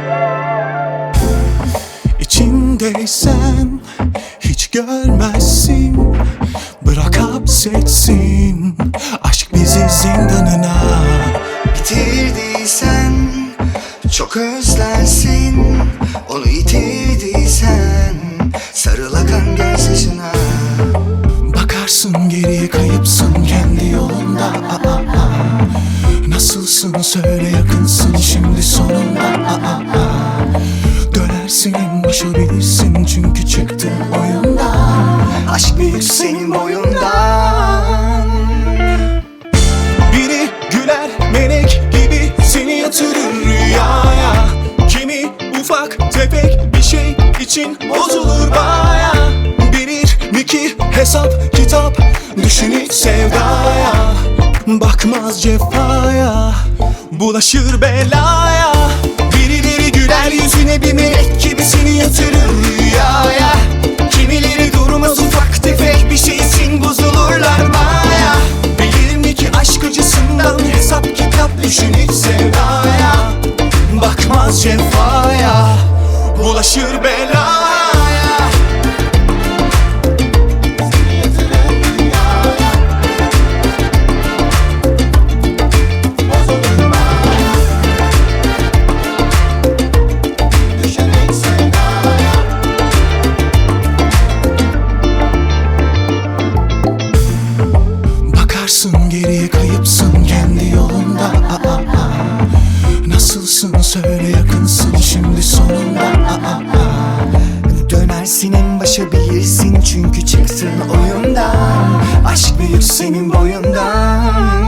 İçindeysen hiç görmezsin. Bırak hapsetsin aşk bizi zindanına. Bitirdiysen çok özlersin. Onu yitirdiysen sarıl akan gözyaşına. Bakarsın geriye kayıpsın kendi yolunda. Nasılsın söyle, yakınsın şimdi sonunda. Dönersin en başa bilirsin çünkü çıktın oyundan. Aşk büyük senin boyundan. Biri güler melek gibi seni yatırır rüyaya. Kimi ufak tefek bir şey için bozulur baya. Bilir mi ki hesap kitap, düşün hiç sevdaya. Bakmaz cefaya, bulaşır belaya. Birileri güler yüzüne bir melek gibi seni yatırır rüyaya. Kimileri durmaz ufak tefek bir şey için bozulurlar baya. Bilir mi ki aşk acısından hesap kitap, düşün hiç sevdaya. Bakmaz cefaya, bulaşır belaya. Bakarsın geriye kayıpsın kendi yolunda. Nasılsın söyle, yakınsın şimdi sonunda. Dönersin en başa bilirsin çünkü çıktın oyundan. Aşk büyük senin boyundan.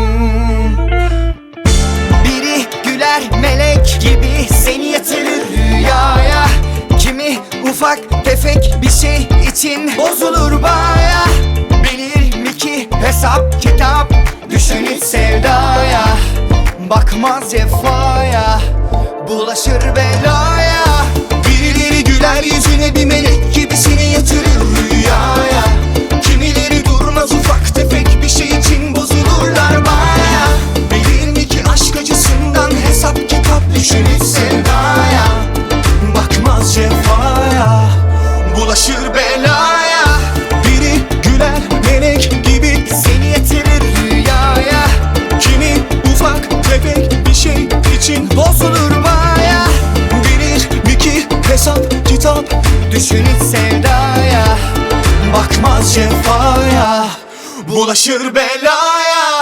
Biri güler melek gibi seni yatırır rüyaya. Kimi ufak tefek bir şey için bozulur baya. Bilir mi ki hesap kitap, düşün hiç sevdaya. Bakmaz cefaya, bulaşır belaya. Birileri güler yüzüne bir melek gibi seni yatırır rüyaya. Kimileri durmaz ufak tefek bir şey için bozulurlar baya. Bilir mi ki aşk acısından hesap kitap, düşün hiç sevdaya. Bakmaz cefaya, bulaşır belaya. Biri güler melek gibi Seni yatırır rüyaya. kimi ufak tefek bir şey için Bozulur baya. bilir mi ki hesap kitap, Düşün hiç sevdaya. bakmaz cefaya, bulaşır belaya.